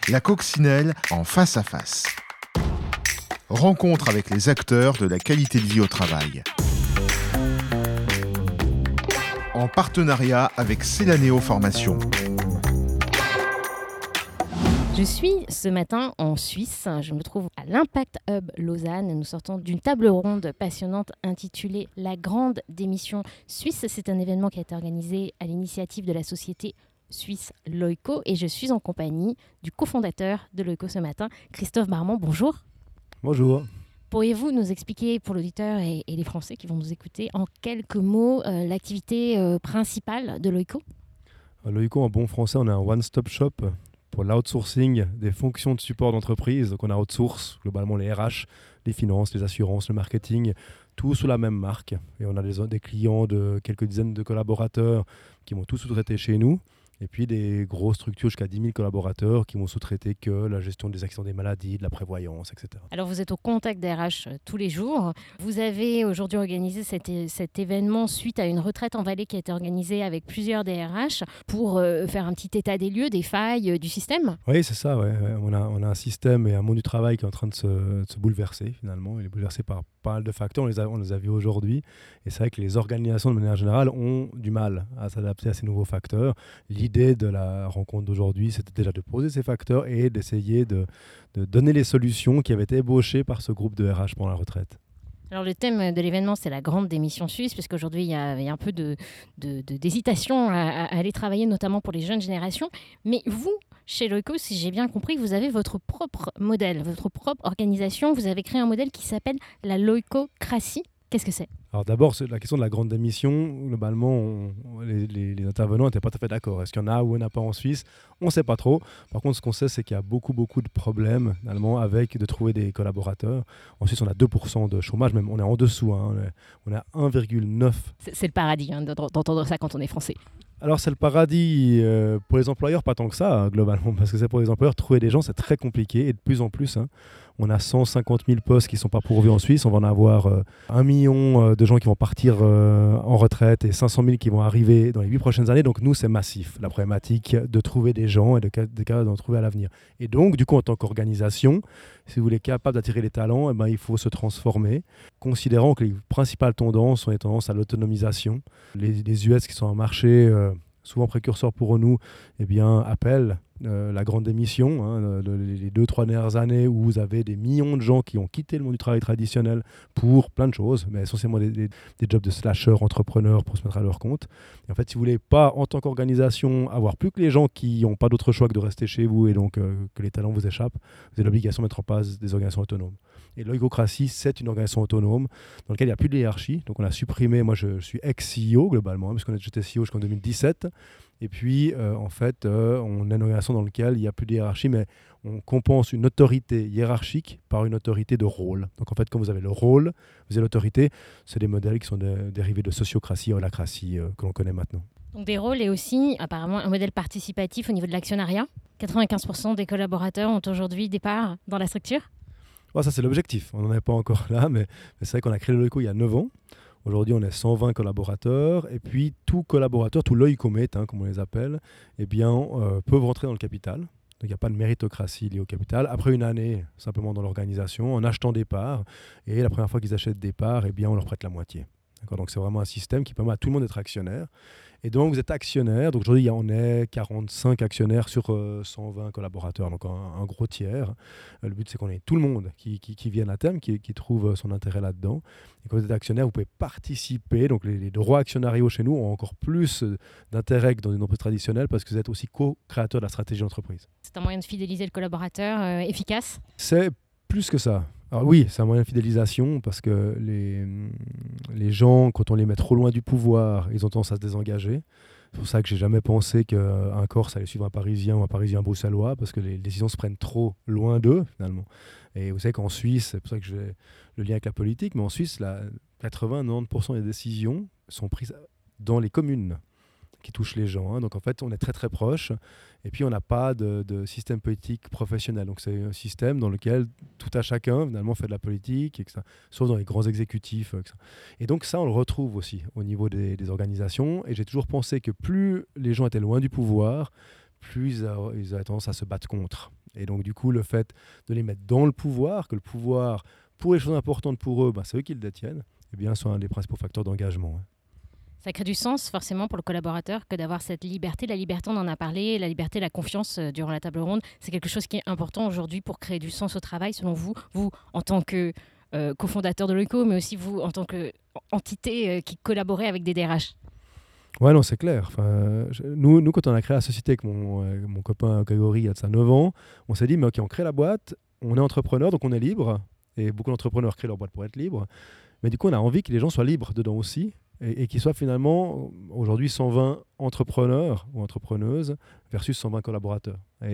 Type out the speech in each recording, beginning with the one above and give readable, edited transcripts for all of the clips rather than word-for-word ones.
La coccinelle en face à face. Rencontre avec les acteurs de la qualité de vie au travail. En partenariat avec Célaneo Formation. Je suis ce matin en Suisse. Je me trouve à l'Impact Hub Lausanne. Nous sortons d'une table ronde passionnante intitulée La Grande Démission Suisse. C'est un événement qui a été organisé à l'initiative de la société suisse Loico et je suis en compagnie du cofondateur de Loico ce matin, Christophe Barmand. Bonjour. Bonjour. Pourriez-vous nous expliquer pour l'auditeur et les Français qui vont nous écouter en quelques mots l'activité principale de Loico ? Loico, en bon français, on est un one-stop shop pour l'outsourcing des fonctions de support d'entreprise. Donc on a outsource globalement les RH, les finances, les assurances, le marketing, tout sous la même marque. Et on a des clients de quelques dizaines de collaborateurs qui vont tout sous-traiter chez nous. Et puis des grosses structures jusqu'à 10 000 collaborateurs qui vont sous-traiter que la gestion des accidents des maladies, de la prévoyance, etc. Alors vous êtes au contact des RH tous les jours. Vous avez aujourd'hui organisé cet événement suite à une retraite en Valais qui a été organisée avec plusieurs DRH pour faire un petit état des lieux, des failles du système. Oui, c'est ça. Ouais. On a un système et un monde du travail qui est en train de se bouleverser finalement. Il est bouleversé par pas mal de facteurs. On les a vus aujourd'hui. Et c'est vrai que les organisations de manière générale ont du mal à s'adapter à ces nouveaux facteurs. L'idée de la rencontre d'aujourd'hui, c'était déjà de poser ces facteurs et d'essayer de donner les solutions qui avaient été ébauchées par ce groupe de RH pendant la retraite. Alors le thème de l'événement, c'est la grande démission suisse, puisqu'aujourd'hui, il y a un peu d'hésitation à aller travailler, notamment pour les jeunes générations. Mais vous, chez Loico, si j'ai bien compris, vous avez votre propre modèle, votre propre organisation. Vous avez créé un modèle qui s'appelle la Loicocratie. Qu'est-ce que c'est ? Alors d'abord, c'est la question de la grande démission. Globalement, les intervenants n'étaient pas tout à fait d'accord. Est-ce qu'il y en a ou il n'y en a pas en Suisse ? On ne sait pas trop. Par contre, ce qu'on sait, c'est qu'il y a beaucoup de problèmes finalement avec de trouver des collaborateurs. En Suisse, on a 2% de chômage, même on est en dessous. On a 1,9%. C'est le paradis d'entendre ça quand on est français. Alors c'est le paradis pour les employeurs, pas tant que ça, globalement, parce que c'est pour les employeurs, trouver des gens, c'est très compliqué, et de plus en plus. On a 150 000 postes qui ne sont pas pourvus en Suisse, on va en avoir 1 million de gens qui vont partir en retraite et 500 000 qui vont arriver dans les 8 prochaines années, donc nous c'est massif, la problématique de trouver des gens et de d'en trouver à l'avenir. Et donc du coup en tant qu'organisation, si vous voulez être capable d'attirer les talents, il faut se transformer, considérant que les principales tendances sont les tendances à l'autonomisation. Les US qui sont en marché, souvent précurseurs pour nous, appellent la grande démission, les 2-3 dernières années où vous avez des millions de gens qui ont quitté le monde du travail traditionnel pour plein de choses, mais essentiellement des jobs de slasheurs, entrepreneurs pour se mettre à leur compte. Et en fait, si vous voulez pas, en tant qu'organisation, avoir plus que les gens qui n'ont pas d'autre choix que de rester chez vous et donc que les talents vous échappent, vous avez l'obligation de mettre en place des organisations autonomes. Et Loicocratie, c'est une organisation autonome dans laquelle il n'y a plus de hiérarchie. Donc on a supprimé, moi je suis ex-CEO globalement, parce que j'étais CEO jusqu'en 2017. Et puis, on a une organisation dans laquelle il n'y a plus de hiérarchie, mais on compense une autorité hiérarchique par une autorité de rôle. Donc, en fait, quand vous avez le rôle, vous avez l'autorité. C'est des modèles qui sont dérivés de sociocratie et holacratie que l'on connaît maintenant. Donc, des rôles et aussi, apparemment, un modèle participatif au niveau de l'actionnariat. 95% des collaborateurs ont aujourd'hui des parts dans la structure. Ouais, ça, c'est l'objectif. On n'en est pas encore là, mais c'est vrai qu'on a créé le Loico il y a 9 ans. Aujourd'hui, on est 120 collaborateurs et puis tout collaborateur, tout Loicomate, comme on les appelle, peuvent rentrer dans le capital. Donc, il n'y a pas de méritocratie liée au capital. Après une année, simplement dans l'organisation, en achetant des parts. Et la première fois qu'ils achètent des parts, on leur prête la moitié. D'accord, donc, c'est vraiment un système qui permet à tout le monde d'être actionnaire. Et donc, vous êtes actionnaire. Donc, aujourd'hui, on est 45 actionnaires sur 120 collaborateurs, donc un gros tiers. Le but, c'est qu'on ait tout le monde qui vienne à terme, qui trouve son intérêt là-dedans. Et quand vous êtes actionnaire, vous pouvez participer. Donc, les droits actionnariaux chez nous ont encore plus d'intérêt que dans une entreprise traditionnelle parce que vous êtes aussi co-créateur de la stratégie d'entreprise. C'est un moyen de fidéliser le collaborateur efficace ? C'est plus que ça. Alors oui, c'est un moyen de fidélisation parce que les gens, quand on les met trop loin du pouvoir, ils ont tendance à se désengager. C'est pour ça que j'ai jamais pensé qu'un Corse allait suivre un Parisien ou un Parisien bruxellois parce que les décisions se prennent trop loin d'eux finalement. Et vous savez qu'en Suisse, c'est pour ça que j'ai le lien avec la politique, mais en Suisse, 80-90% des décisions sont prises dans les communes qui touchent les gens. Donc en fait, on est très très proche. Et puis on n'a pas de système politique professionnel. Donc c'est un système dans lequel tout à chacun finalement fait de la politique, sauf dans les grands exécutifs. Et donc ça, on le retrouve aussi au niveau des organisations. Et j'ai toujours pensé que plus les gens étaient loin du pouvoir, plus ils avaient tendance à se battre contre. Et donc du coup, le fait de les mettre dans le pouvoir, que le pouvoir, pour les choses importantes pour eux, c'est eux qui le détiennent, eh bien, sont un des principaux facteurs d'engagement. Ça crée du sens forcément pour le collaborateur que d'avoir cette liberté. La liberté, on en a parlé, la liberté, la confiance durant la table ronde, c'est quelque chose qui est important aujourd'hui pour créer du sens au travail, selon vous, en tant que cofondateur de l'OICO, mais aussi vous en tant qu'entité qui collaborait avec des DRH. Ouais, non, c'est clair. Enfin, nous, quand on a créé la société avec mon copain Grégory il y a de ça 9 ans, on s'est dit, mais ok, on crée la boîte, on est entrepreneur, donc on est libre. Et beaucoup d'entrepreneurs créent leur boîte pour être libres. Mais du coup, on a envie que les gens soient libres dedans aussi. Et qu'ils soient finalement, aujourd'hui, 120 entrepreneurs ou entrepreneuses versus 120 collaborateurs.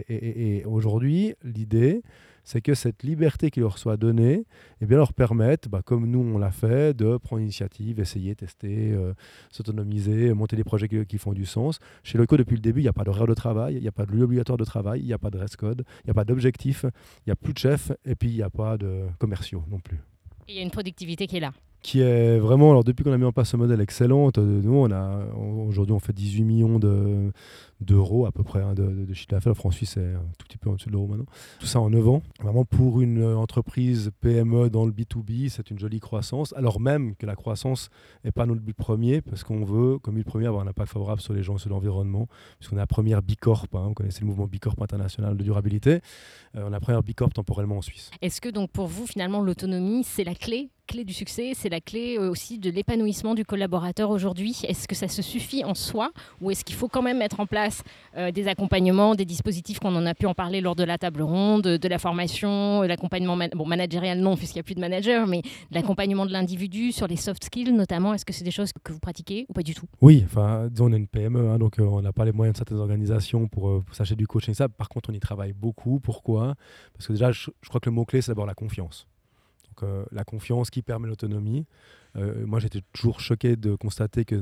Et aujourd'hui, l'idée, c'est que cette liberté qui leur soit donnée, eh bien, leur permette, comme nous on l'a fait, de prendre l'initiative, essayer, tester, s'autonomiser, monter des projets qui font du sens. Chez l'OICO, depuis le début, il n'y a pas d'horaire de travail, il n'y a pas de lieu obligatoire de travail, il n'y a pas de dress code, il n'y a pas d'objectif, il n'y a plus de chef, et puis il n'y a pas de commerciaux non plus. Et il y a une productivité qui est là. Qui est vraiment, alors depuis qu'on a mis en place ce modèle excellent, nous aujourd'hui on fait 18 millions d'euros à peu près de chiffre d'affaires. Le franc suisse est un tout petit peu en dessous de l'euro maintenant. Tout ça en 9 ans. Vraiment pour une entreprise PME dans le B2B, c'est une jolie croissance. Alors même que la croissance n'est pas notre but premier, parce qu'on veut, comme but premier, avoir un impact favorable sur les gens et sur l'environnement, puisqu'on est la première Bicorp, vous connaissez le mouvement Bicorp international de durabilité, on est la première Bicorp temporellement en Suisse. Est-ce que donc pour vous, finalement, l'autonomie, c'est la clé du succès, c'est la clé aussi de l'épanouissement du collaborateur aujourd'hui? Est-ce que ça se suffit en soi ou est-ce qu'il faut quand même mettre en place des accompagnements, des dispositifs qu'on en a pu en parler lors de la table ronde, de la formation, l'accompagnement managérial non puisqu'il n'y a plus de manager, mais de l'accompagnement de l'individu sur les soft skills notamment? Est-ce que c'est des choses que vous pratiquez ou pas du tout? Oui, enfin, disons, on est une PME, donc on n'a pas les moyens de certaines organisations pour s'acheter du coaching. Ça, par contre, on y travaille beaucoup. Pourquoi? Parce que déjà, je crois que le mot-clé, c'est d'abord la confiance. Donc, la confiance qui permet l'autonomie. Moi, j'étais toujours choqué de constater que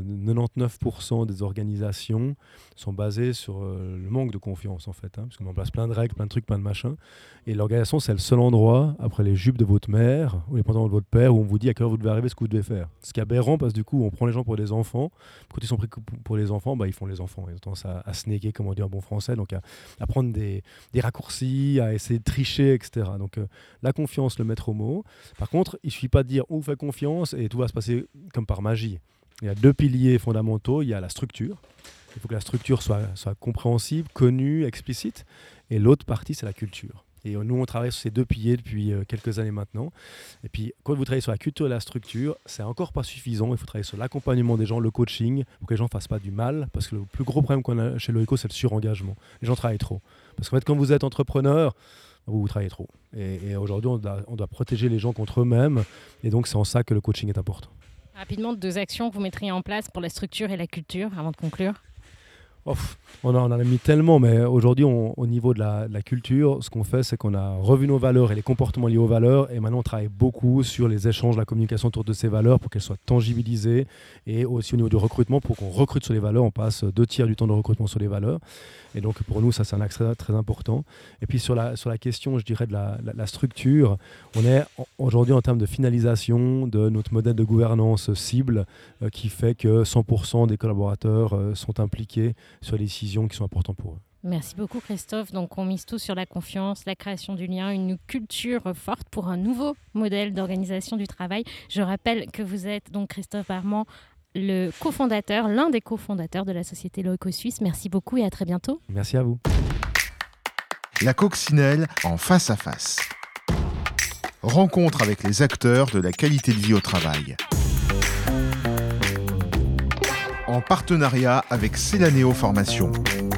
99% des organisations sont basées sur le manque de confiance, en fait. Parce qu'on met en place plein de règles, plein de trucs, plein de machins. Et l'organisation, c'est le seul endroit, après les jupes de votre mère ou les pantalons de votre père, où on vous dit à quelle heure vous devez arriver, ce que vous devez faire. Ce qui est aberrant, parce que du coup, on prend les gens pour des enfants. Quand ils sont pris pour les enfants, ils font les enfants. Ils ont tendance à snaker, comme on dit en bon français, donc à prendre des raccourcis, à essayer de tricher, etc. Donc, la confiance, le maître mot. Par contre, il ne suffit pas de dire on vous fait confiance et tout va se passer comme par magie. Il y a 2 piliers fondamentaux. Il y a la structure. Il faut que la structure soit compréhensible, connue, explicite. Et l'autre partie, c'est la culture. Et nous, on travaille sur ces 2 piliers depuis quelques années maintenant. Et puis, quand vous travaillez sur la culture et la structure, c'est encore pas suffisant. Il faut travailler sur l'accompagnement des gens, le coaching, pour que les gens ne fassent pas du mal. Parce que le plus gros problème qu'on a chez l'OICO, c'est le surengagement. Les gens travaillent trop. Parce qu'en fait, quand vous êtes entrepreneur, vous travaillez trop. Et aujourd'hui, on doit protéger les gens contre eux-mêmes. Et donc, c'est en ça que le coaching est important. Rapidement, 2 actions que vous mettriez en place pour la structure et la culture avant de conclure. On en a mis tellement, mais aujourd'hui, au niveau de la culture, ce qu'on fait, c'est qu'on a revu nos valeurs et les comportements liés aux valeurs, et maintenant on travaille beaucoup sur les échanges, la communication autour de ces valeurs pour qu'elles soient tangibilisées, et aussi au niveau du recrutement, pour qu'on recrute sur les valeurs, on passe 2/3 du temps de recrutement sur les valeurs, et donc pour nous, ça c'est un axe très, très important. Et puis sur la question, je dirais, de la structure, on est aujourd'hui en termes de finalisation de notre modèle de gouvernance cible, qui fait que 100% des collaborateurs sont impliqués sur les décisions qui sont importantes pour eux. Merci beaucoup Christophe. Donc on mise tout sur la confiance, la création du lien, une culture forte pour un nouveau modèle d'organisation du travail. Je rappelle que vous êtes donc Christophe Armand, le cofondateur, l'un des cofondateurs de la société l'OICO Suisse. Merci beaucoup et à très bientôt. Merci à vous. La coccinelle en face à face. Rencontre avec les acteurs de la qualité de vie au travail. En partenariat avec Célaneo Formation.